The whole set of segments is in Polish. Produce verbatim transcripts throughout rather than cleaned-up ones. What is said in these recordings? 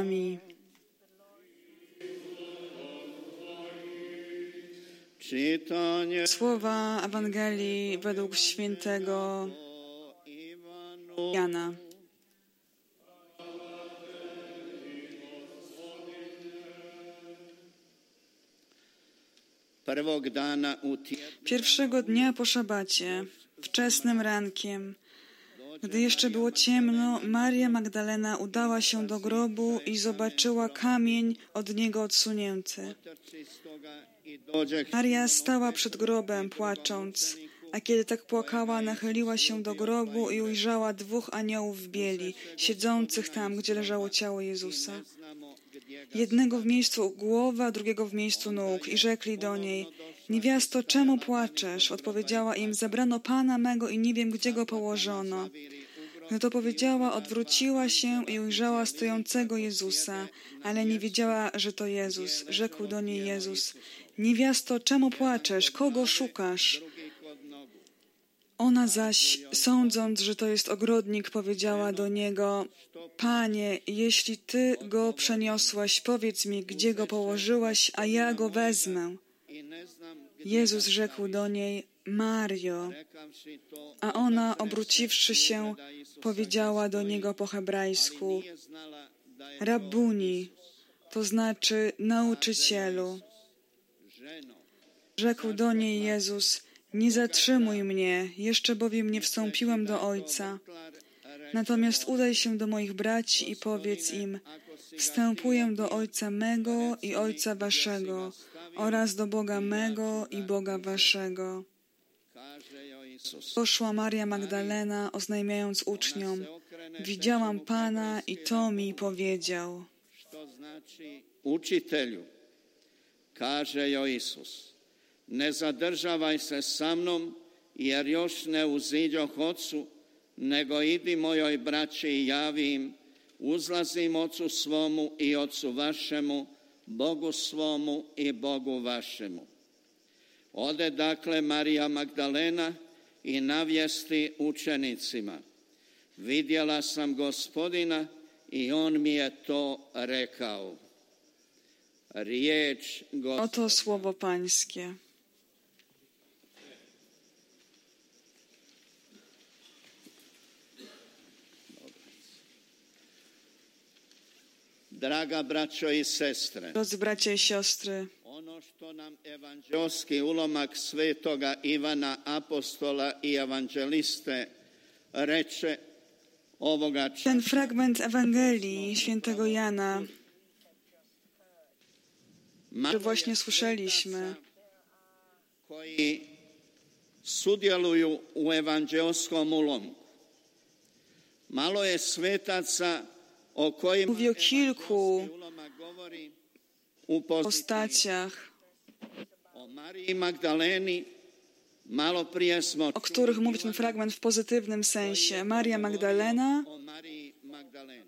nami. Słowa Ewangelii według świętego Jana. Pierwszego dnia po szabacie, wczesnym rankiem, gdy jeszcze było ciemno, Maria Magdalena udała się do grobu i zobaczyła kamień od niego odsunięty. Maria stała przed grobem, płacząc, a kiedy tak płakała, nachyliła się do grobu i ujrzała dwóch aniołów w bieli, siedzących tam, gdzie leżało ciało Jezusa. Jednego w miejscu głowy, a drugiego w miejscu nóg, i rzekli do niej: Niewiasto, czemu płaczesz? Odpowiedziała im: Zabrano Pana mego i nie wiem, gdzie go położono. Gdy to powiedziała, odwróciła się i ujrzała stojącego Jezusa, ale nie wiedziała, że to Jezus. Rzekł do niej Jezus: Niewiasto, czemu płaczesz? Kogo szukasz? Ona zaś, sądząc, że to jest ogrodnik, powiedziała do niego: Panie, jeśli Ty go przeniosłaś, powiedz mi, gdzie go położyłaś, a ja go wezmę. Jezus rzekł do niej: Mario. A ona, obróciwszy się, powiedziała do niego po hebrajsku: Rabbuni, to znaczy nauczycielu. Rzekł do niej Jezus: Nie zatrzymuj mnie, jeszcze bowiem nie wstąpiłem do Ojca. Natomiast udaj się do moich braci i powiedz im: Wstępuję do Ojca mego i Ojca waszego oraz do Boga mego i Boga waszego. Poszła Maria Magdalena, oznajmiając uczniom: Widziałam Pana i to mi powiedział. To znaczy učitelju, kaže joj Isus, ne zadržavaj se sa mnom, jer još ne uziđoh Otcu, nego idi mojoj braći i javi im, uzlazim Otcu svomu i Otcu vašemu, Bogu svomu i Bogu vašemu. Ode dakle Marija Magdalena i navijesti učenicima: Vidjela sam Gospodina i on mi je to rekao. Riječ Gospodina. Oto słowo Pańskie. Draga braćo i sestre, Drodzy bracia i siostry, ono što nam evanđelski ulomak svetoga Ivana apostola i evanđeliste reče ovoga časa. ten fragment Ewangelii świętego Jana, który właśnie słyszeliśmy, koji sudjeluju u evanđelskom ulomku. Malo je svetaca o kojima mówi o kilku evanđelski ulomak govori u pozitivu. postaciach, O Mariji Magdaleni malo prije smo o których mówi ten fragment w pozytywnym sensie. Maria Magdalena o Mariji Magdaleni.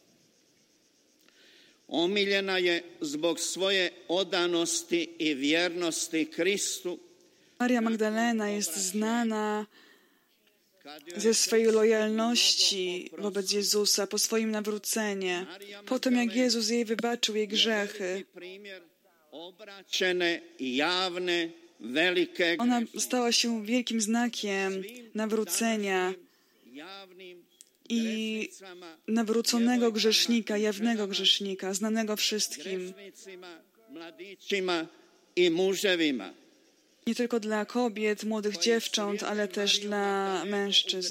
Omiljena je zbog svoje odanosti i vjernosti Kristu. Maria Magdalena jest znana ze swojej lojalności wobec Jezusa po swoim nawróceniu, po tym jak Jezus jej wybaczył jej grzechy. Ona stała się wielkim znakiem nawrócenia i nawróconego grzesznika, jawnego grzesznika, znanego wszystkim. Nie tylko dla kobiet, młodych dziewcząt, ale też dla mężczyzn.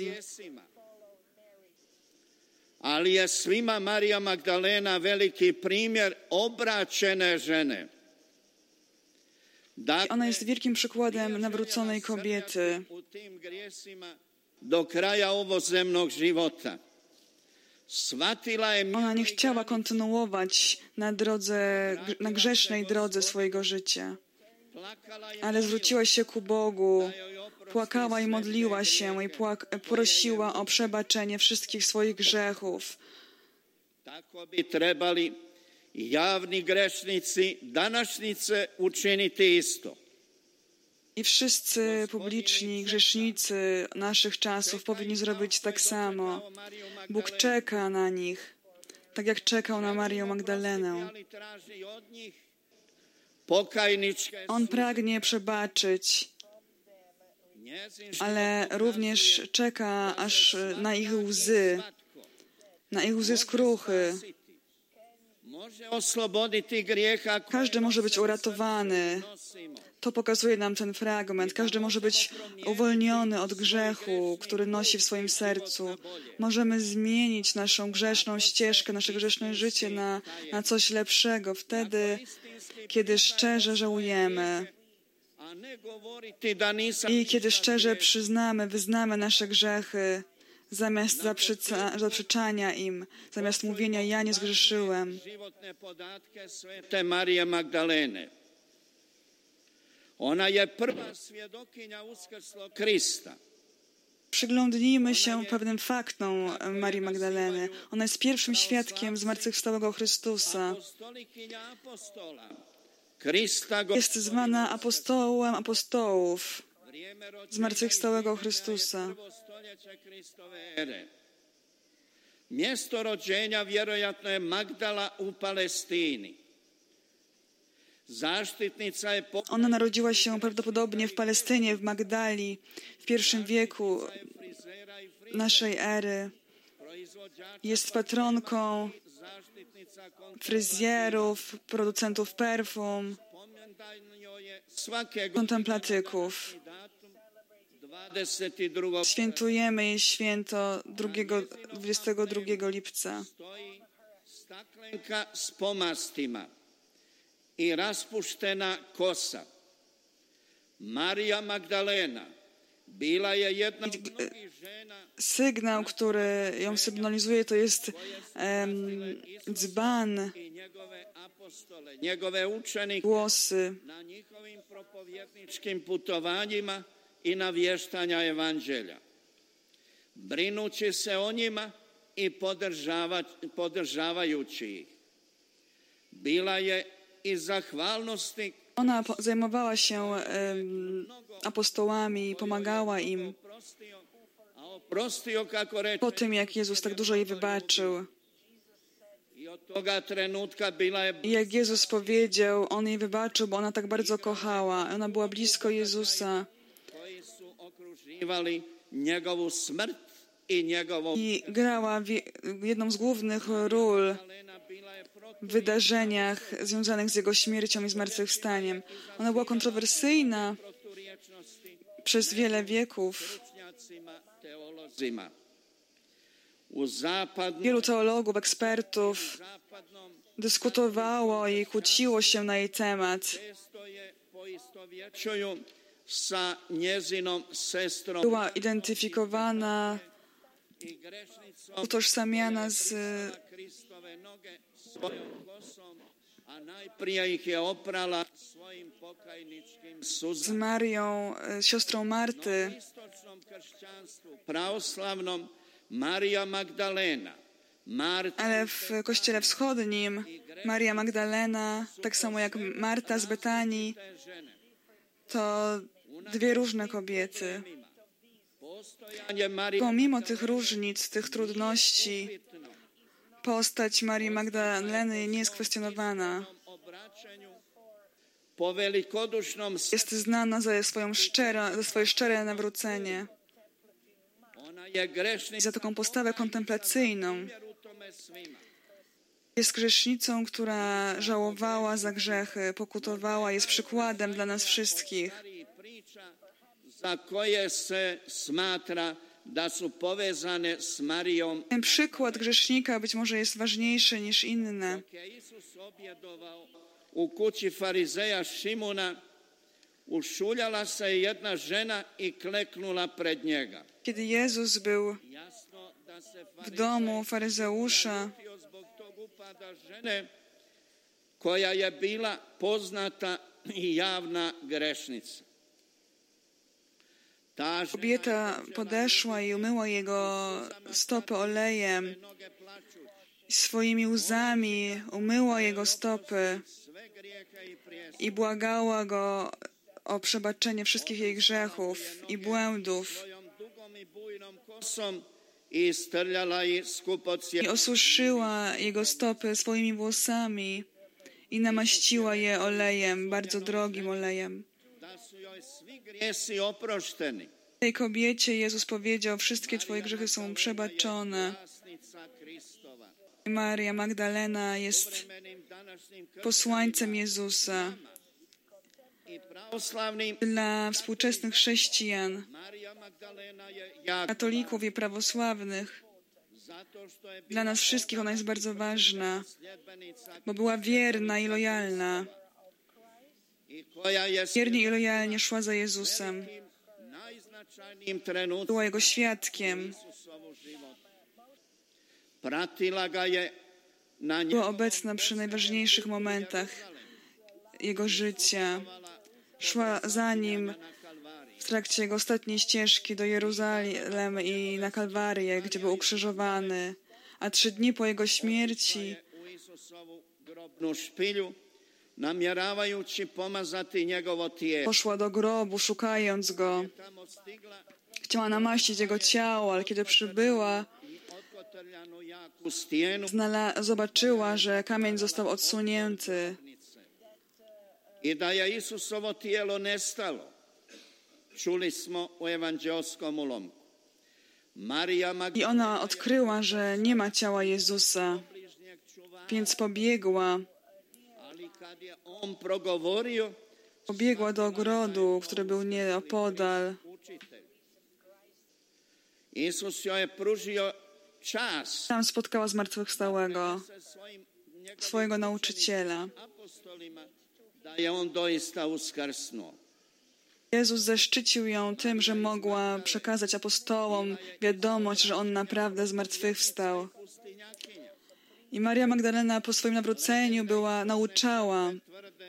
Ali je svima Marija Magdalena veliki primjer obraćene žene. Ona jest wielkim przykładem nawróconej kobiety. Do kraja ovozemnog života. Ona nie chciała kontynuować na drodze, na grzesznej drodze swojego życia, ale zwróciła się ku Bogu, płakała i modliła się i płak- prosiła o przebaczenie wszystkich swoich grzechów. Tako bi trebali i javni grešnici današnjice učiniti isto. I wszyscy publiczni grzesznicy naszych czasów powinni zrobić tak samo. Bóg czeka na nich. tak jak czekał na Marię Magdalenę. On pragnie przebaczyć, ale również czeka aż na ich łzy, na ich łzy skruchy. Każdy może być uratowany. To pokazuje nam ten fragment. Każdy może być uwolniony od grzechu, który nosi w swoim sercu. Możemy zmienić naszą grzeszną ścieżkę, nasze grzeszne życie na, na coś lepszego. Wtedy, kiedy szczerze żałujemy i kiedy szczerze przyznamy, wyznamy nasze grzechy, zamiast zaprzeca, zaprzeczania im, zamiast mówienia ja nie zgrzeszyłem. Ona je prva svjedokinja uskrslog Krista. Przyglądnijmy się pewnym faktom Marii Magdaleny. Ona jest pierwszym świadkiem zmartwychwstałego Chrystusa. Jest zwana apostołem apostołów, zmartwychwstałego Chrystusa. Mjesto rođenja vjerojatno je Magdala u Palestini. Ona narodziła się prawdopodobnie w Palestynie, w Magdali, w pierwszym wieku naszej ery. Jest patronką fryzjerów, producentów perfum, kontemplatyków. Świętujemy jej święto dwudziestego drugiego lipca. I raspuštena kosa. Marija Magdalena bila je jedna od mnogih žena. Sygnał, który ją sygnalizuje, to jest um, dzban, njegove učenike głosy. Na njihovim propovjedničkim putovanjima i navještanja evanđelja. Brinući se o njima i podržavajući ih. Bila je i zachwalnosti. Ona zajmowała się um, apostołami i pomagała im po tym, jak Jezus tak dużo jej wybaczył. I jak Jezus powiedział, On jej wybaczył, bo ona tak bardzo kochała. Ona była blisko Jezusa. I grała jedną z głównych ról w wydarzeniach związanych z Jego śmiercią i zmartwychwstaniem. Ona była kontrowersyjna przez wiele wieków. Wielu teologów, ekspertów dyskutowało i kłóciło się na jej temat. Była identyfikowana, utożsamiana z z Marią, siostrą Marty. Ale w Kościele Wschodnim Maria Magdalena, tak samo jak Marta z Betanii, to dwie różne kobiety. Pomimo tych różnic, tych trudności, postać Marii Magdaleny nie jest kwestionowana. Jest znana za, swoją szczere, za swoje szczere nawrócenie i za taką postawę kontemplacyjną. Jest grzesznicą, która żałowała za grzechy, pokutowała, jest przykładem dla nas wszystkich. Ten przykład grzesznika być może jest ważniejszy niż inne. U kući farizeja Šimuna ušuljala se jedna žena i kleknula pred njega. Kiedy Jezus był w domu faryzeusza, koja je bila poznata i javna grešnica. Kobieta podeszła i umyła jego stopy olejem. Swoimi łzami umyła jego stopy i błagała go o przebaczenie wszystkich jej grzechów i błędów. i strljala ih skupocje i osuszyła jego stopy swoimi włosami i namaściła je olejem, bardzo drogim olejem. da su joj svi grijesi oprošteni. Tej kobiecie Jezus powiedział: wszystkie twoje grzechy są przebaczone. Glasnica Kristova. Maria Magdalena jest Suvremenim današnjim posłańcem Jezusa. i pravoslavnim Dla współczesnych chrześcijan, Marija Magdalena je jako katolików i prawosławnych, zato što je dla nas wszystkich ona jest bardzo ważna, sljedbenica bo była wierna i lojalna. i koja je Wiernie i lojalnie szła za Jezusem. najznačajnijim trenutkom Była Jego świadkiem. Isusovu života. Pratila ga je na Była obecna przy najważniejszych momentach Jego życia. Szła za Nim w trakcie Jego ostatniej ścieżki do Jeruzalem i na Kalwarię, gdzie był ukrzyżowany. A trzy dni po Jego śmierci u Isusovu grobnu špilju, namjeravajući pomazati njegovo tijelo. poszła do grobu, szukając Go. Tamo stigla Chciała namaścić Jego ciało, ale kiedy przybyła, i otkotrljanu jaku stijenu znala- zobaczyła, że kamień został odsunięty i da je Isusovo tijelo nestalo. Čuli smo u evanđelskom ulomku. Marija i ona odkryła, że nie ma ciała Jezusa, bližnjeg čuvara, więc pobiegła, ali kad je on progovorio, pobiegła do ogrodu, który był nieopodal. učitelj. Isus joj je pružio čast Tam spotkała zmartwychwstałego, sa svojim njegovim swojego nauczyciela. apostolima da je on doista uskrsnuo. Jezus zaszczycił ją tym, że mogła przekazać apostołom wiadomość, że On naprawdę zmartwychwstał. Pustinjakinja I Maria Magdalena po swoim nawróceniu była, nauczała. tvrde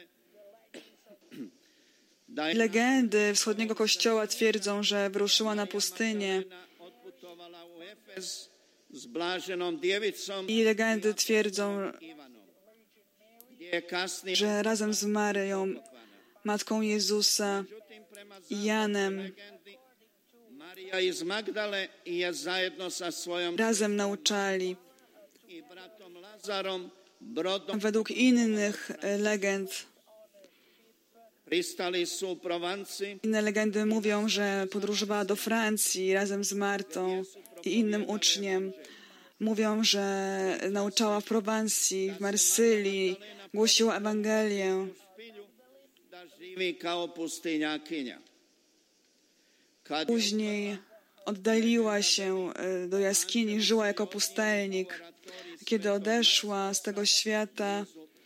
da je Legendy wschodniego kościoła twierdzą, że wyruszyła na pustynię. otputovala u Efez s blaženom djevicom I legendy twierdzą, Ivanom, gdje je kasnije że razem z Maryją, matką Jezusa Međutim, prema i Janem, legendi, Marija iz Magdale je zajedno sa svojom razem nauczali. i bratom Lazarom brodom Według innych e, legend, pristali su u Provanci inne legendy mówią, że podróżowała do Francji razem z Martą i innym uczniem. Mówią, że nauczała w Prowansji, w Marsylii, głosiła Ewangelię. špilju da živi kao pustinjakinja. Kad je Później oddaliła się e, do jaskini, żyła jako pustelnik. Kiedy odeszła z tego świata,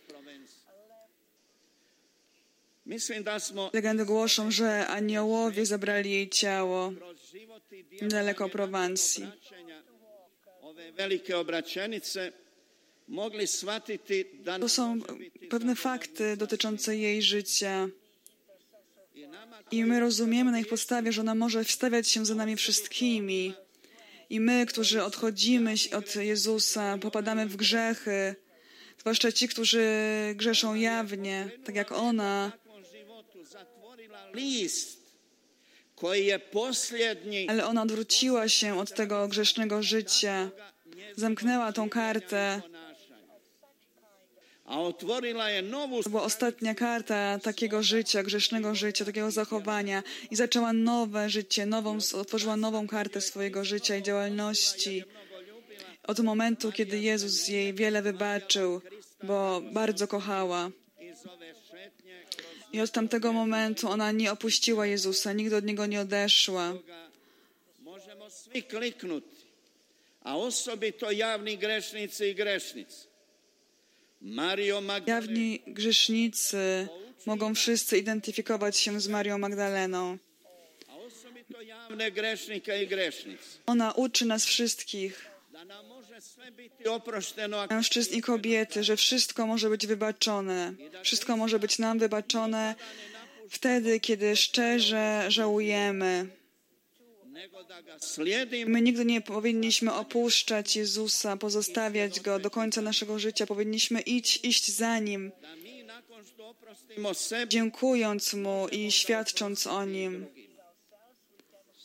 Mislim da smo legendy głoszą, że aniołowie zabrali jej ciało kroz život i niedaleko djelovanje Prowansji. obraćanja ove velike obraćenice mogli shvatiti da To są pewne fakty dotyczące jej życia. i nama I my rozumiemy na ich podstawie, że ona może wstawiać się za nami wszystkimi. I my, którzy odchodzimy od Jezusa, popadamy w grzechy, zwłaszcza ci, którzy grzeszą jawnie, tak jak ona, takvom životu zatvorila list koji je posljednji ale ona odwróciła się od tego grzesznego życia, zamknęła tą kartę. ponašanja. A otvorila je novu To była ostatnia karta takiego życia, grzesznego życia, takiego zachowania i zaczęła nowe życie, nową, otworzyła nową kartę swojego życia i działalności. Od momentu, kiedy Jezus jej wiele wybaczył, bo bardzo kochała. iz ove šetnje kroz I od tamtego momentu ona nie opuściła Jezusa, nigdy od Niego nie odeszła. toga možemo svi kliknuti, a osobito javni grešnici i grešnici. Mario Magdalena Jawni grzesznicy mogą wszyscy identyfikować się z Marią Magdaleną. a osobito javne grešnike i grešnice, Ona uczy nas wszystkich, da nam može sve biti oprošteno ako mężczyzn i kobiety, że wszystko może być wybaczone. Wszystko może być nam wybaczone wtedy, kiedy szczerze żałujemy. nego da ga slijedimo My nigdy nie powinniśmy opuszczać Jezusa, pozostawiać Go do końca naszego życia. Powinniśmy iść, iść za Nim, da mi nakon što oprostimo sebi dziękując Mu i świadcząc o Nim.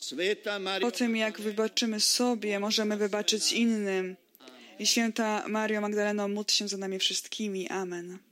Sveta Maria, Po tym, jak wybaczymy sobie, możemy wybaczyć innym. I święta Mario Magdaleno, módl się za nami wszystkimi. Amen.